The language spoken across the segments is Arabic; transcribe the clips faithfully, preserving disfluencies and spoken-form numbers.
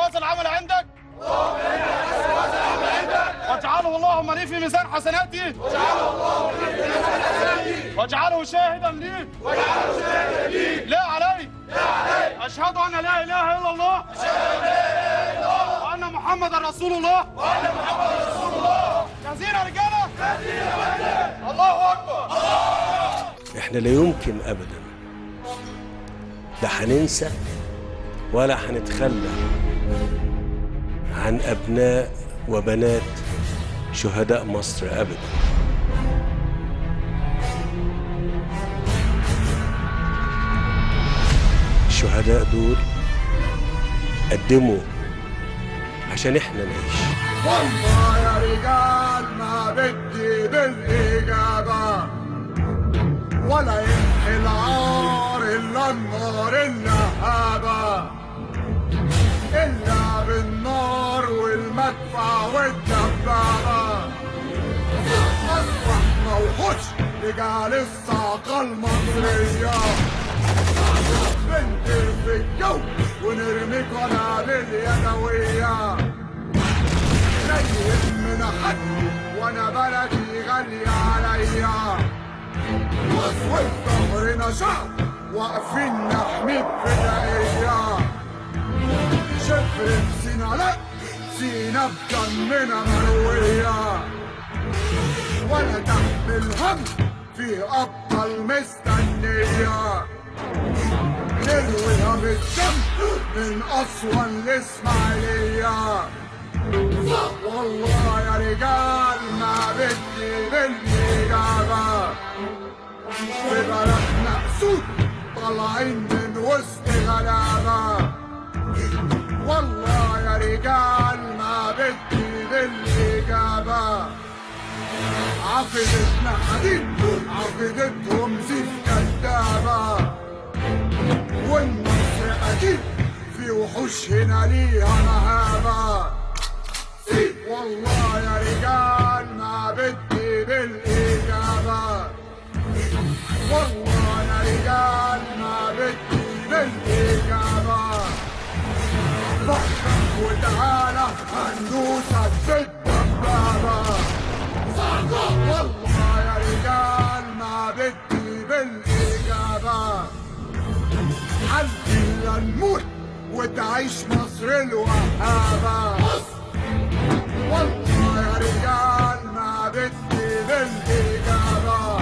واسع العمل عندك واجعله اللهم لي في ميزان حسناتي واجعله اللهم لي في ميزان حسناتي واجعله شاهدا لي واجعله شاهدا لي لا علي لا علي اشهد ان لا اله الا الله اشهد ان لا اله الا الله وان محمدا رسول الله وان محمدا رسول الله. جاهزين يا رجاله؟ جاهزين يا باشا. الله اكبر. الله. احنا لا يمكن ابدا لا هننسى ولا هنتخلى عن ابناء وبنات شهداء مصر ابدا. الشهداء دول قدموا عشان احنا نعيش. والله يا رجال ما بدي بالاجابه ولا يمحي العار الا النار اللهابه الا بالنار والمدفع والدبابه. اصبح موحوش رجال الصاقه المصريه بنطير في الجو ونرمي قنابل يدويه. لا يهمنا حد وانا بلدي غاليه عليا وفي ظهرنا شعب واقفين نحمي بفدائيه. شبر سينا لا سينا بدمنا مرويه ولا تحمل هم في ابطال مستنيه. نرويها بالدم من اسوان لاسماعيليه. والله يا رجال ما بدي بالاجابه في بلدنا اسود طالعين من وسط غلابه. والله يا رجال ما بدي بالاجابه عقيدتنا حديد عقيدتهم زيف كدابه. والمصر اكيد في وحوش هنا ليها مهابه. والله يا رجال ما بدي بالاجابه والله يا رجال ما بدي بالاجابه. فكر وتعالى هندوسك بالدبابه. والله يا رجال ما بدي بالاجابه حد الا نموت وتعيش مصر الوهابه. والله يا رجال ما بدي بالاجابه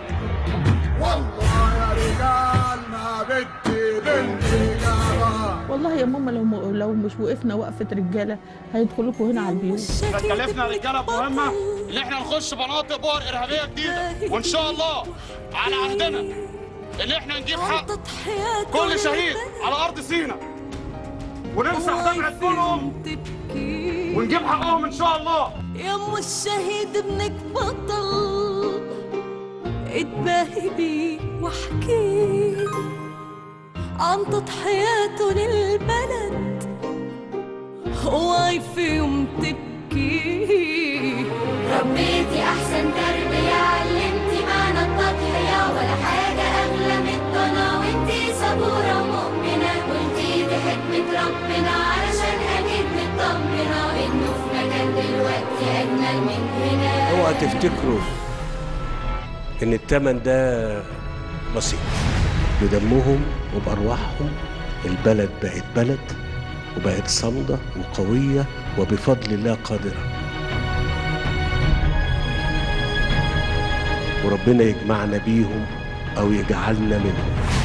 والله يا رجال ما بدي بالاجابه. والله يا ماما لو لو مش وقفنا وقفه رجاله هيدخلوا لكم هنا على البيوت. كلفنا رجاله بمهمه ان احنا نخش مناطق بؤر ارهابيه جديده وان شاء الله على عهدنا ان احنا نجيب حق كل شهيد على ارض سينا ونمسح دمعة كلهم ونجيب حقهم ان شاء الله. يا ام الشهيد ابنك بطل اتباهي بيه واحكي عن تضحياته للبلد اوعي في يوم تبكي. ربيتي احسن تربيه علمتي معنى التضحيه ولا حاجه اغلى من الضنا وانتي صبوره ومؤمنه قلتي دي حكمه ربنا علشان اكيد مطمنه انه في مكان دلوقتي اجمل من هنا. اوعى تفتكروا ان التمن ده بسيط. بدمهم وبارواحهم البلد بقت بلد وبقت صامده وقويه وبفضل الله قادره. وربنا يجمعنا بيهم او يجعلنا منهم.